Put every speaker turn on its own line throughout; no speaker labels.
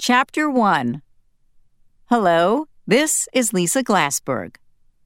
Chapter 1. Hello, this is Lisa Glassberg.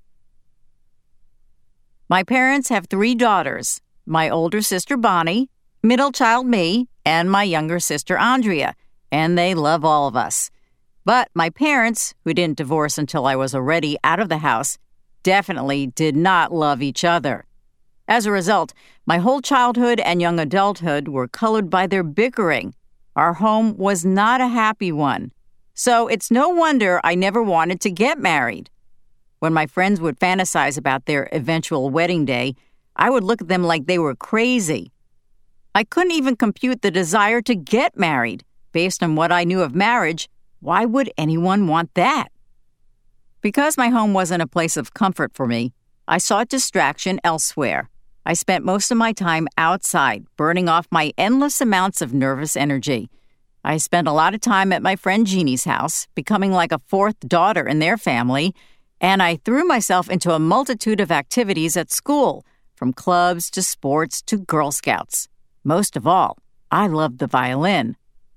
My parents have 3 daughters, my older sister Bonnie, middle child me, and my younger sister Andrea, and they love all of us. But my parents, who didn't divorce until I was already out of the house, definitely did not love each other. As a result, my whole childhood and young adulthood were colored by their bickering. Our home was not a happy one. So it's no wonder I never wanted to get married. When my friends would fantasize about their eventual wedding day, I would look at them like they were crazy. I couldn't even compute the desire to get married. Based on what I knew of marriage, why would anyone want that? Because my home wasn't a place of comfort for me, I sought distraction elsewhere. I spent most of my time outside, burning off my endless amounts of nervous energy. I spent a lot of time at my friend Jeannie's house, becoming like a 4th daughter in their family, and I threw myself into a multitude of activities at school, from clubs to sports to Girl Scouts. Most of all, I loved the violin.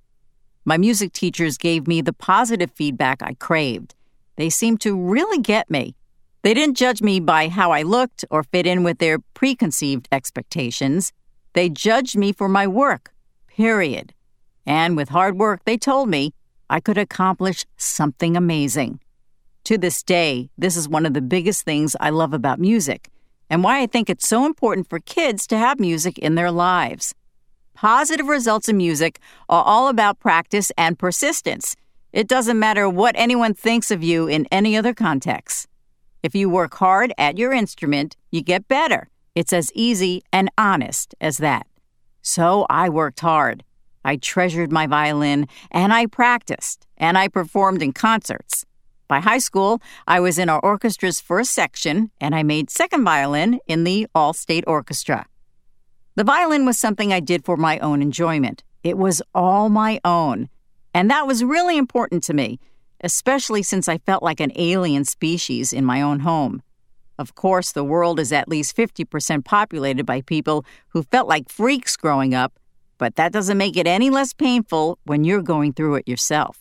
My music teachers gave me the positive feedback I craved. They seemed to really get me. They didn't judge me by how I looked or fit in with their preconceived expectations. They judged me for my work, period. And with hard work, they told me I could accomplish something amazing. To this day, this is one of the biggest things I love about music, and why I think it's so important for kids to have music in their lives. Positive results in music are all about practice and persistence. It doesn't matter what anyone thinks of you in any other context. If you work hard at your instrument, you get better. It's as easy and honest as that. So I worked hard. I treasured my violin, and I practiced, and I performed in concerts. By high school, I was in our orchestra's first section, and I made second violin in the all-state orchestra. The violin was something I did for my own enjoyment. It was all my own, and that was really important to me, especially since I felt like an alien species in my own home. Of course, the world is at least 50% populated by people who felt like freaks growing up, but that doesn't make it any less painful when you're going through it yourself.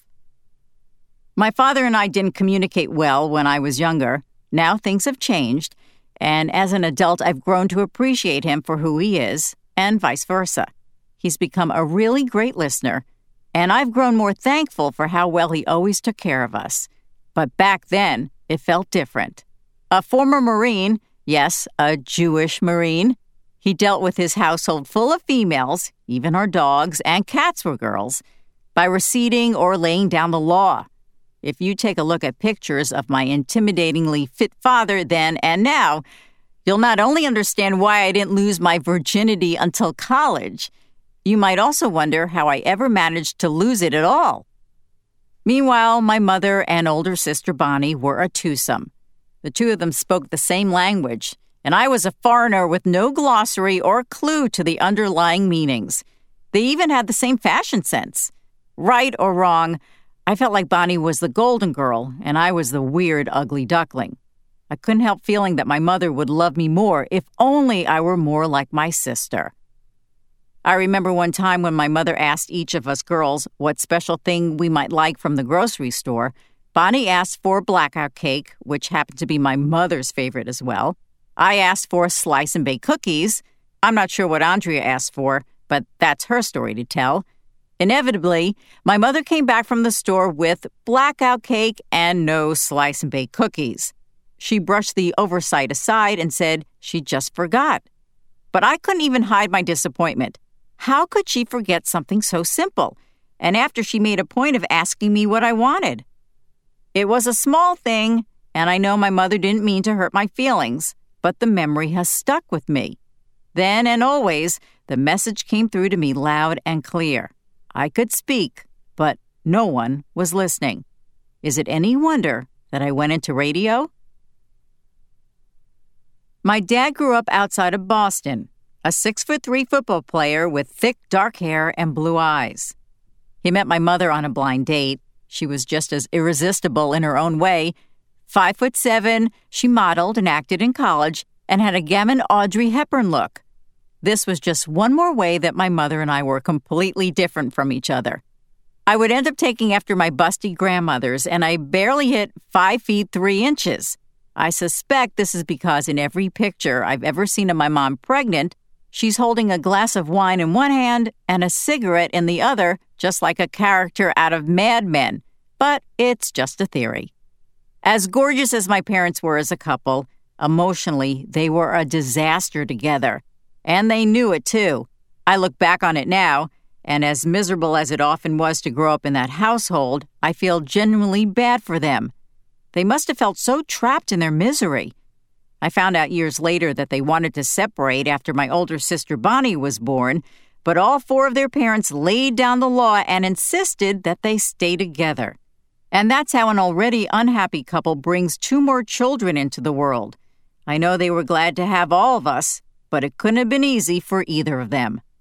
My father and I didn't communicate well when I was younger. Now things have changed, and as an adult, I've grown to appreciate him for who he is, and vice versa. He's become a really great listener, and I've grown more thankful for how well he always took care of us. But back then, it felt different. A former Marine, yes, a Jewish Marine, he dealt with his household full of females, even our dogs and cats were girls, by receding or laying down the law. If you take a look at pictures of my intimidatingly fit father then and now, you'll not only understand why I didn't lose my virginity until college, you might also wonder how I ever managed to lose it at all. Meanwhile, my mother and older sister Bonnie were a twosome. The two of them spoke the same language, and I was a foreigner with no glossary or clue to the underlying meanings. They even had the same fashion sense. Right or wrong, I felt like Bonnie was the golden girl, and I was the weird, ugly duckling. I couldn't help feeling that my mother would love me more if only I were more like my sister. I remember one time when my mother asked each of us girls what special thing we might like from the grocery store. Bonnie asked for blackout cake, which happened to be my mother's favorite as well. I asked for slice and bake cookies. I'm not sure what Andrea asked for, but that's her story to tell. Inevitably, my mother came back from the store with blackout cake and no slice and bake cookies. She brushed the oversight aside and said she just forgot. But I couldn't even hide my disappointment. How could she forget something so simple? And after she made a point of asking me what I wanted. It was a small thing, and I know my mother didn't mean to hurt my feelings, but the memory has stuck with me. Then and always, the message came through to me loud and clear. I could speak, but no one was listening. Is it any wonder that I went into radio? My dad grew up outside of Boston, a 6'3" football player with thick, dark hair and blue eyes. He met my mother on a blind date. She was just as irresistible in her own way. 5'7", she modeled and acted in college and had a gammon Audrey Hepburn look. This was just one more way that my mother and I were completely different from each other. I would end up taking after my busty grandmothers, and I barely hit 5 feet 3 inches. I suspect this is because in every picture I've ever seen of my mom pregnant, she's holding a glass of wine in one hand and a cigarette in the other, just like a character out of Mad Men. But it's just a theory. As gorgeous as my parents were as a couple, emotionally, they were a disaster together. And they knew it, too. I look back on it now, and as miserable as it often was to grow up in that household, I feel genuinely bad for them. They must have felt so trapped in their misery. I found out years later that they wanted to separate after my older sister Bonnie was born, but all 4 of their parents laid down the law and insisted that they stay together. And that's how an already unhappy couple brings 2 more children into the world. I know they were glad to have all of us, but it couldn't have been easy for either of them.